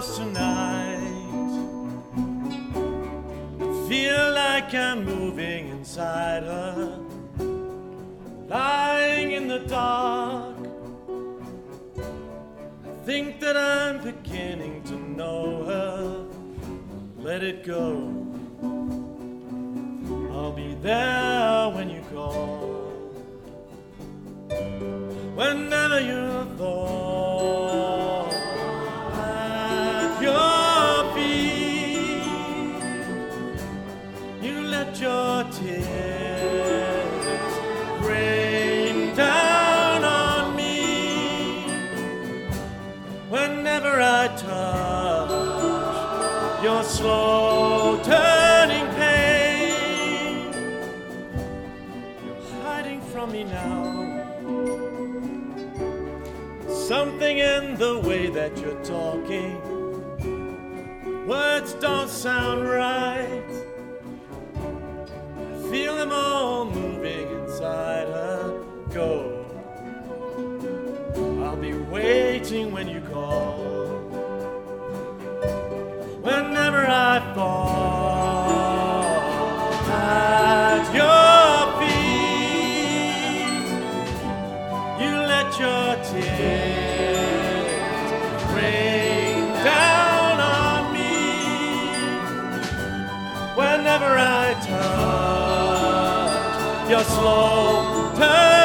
close tonight. Feel like I'm moving inside her, lying in the dark. I think that I'm beginning to know her. Let it go. I'll be there when you call. Whenever you fall at your feet, you let your tears rain down on me. Whenever I touch your slow turning pain, you're hiding from me now. Something in the way that you're talking, words don't sound right. I feel them all moving inside her. Go. I'll be waiting when you call. Whenever I fall at your feet, you let your tears rain down on me. Whenever I touch your slow turn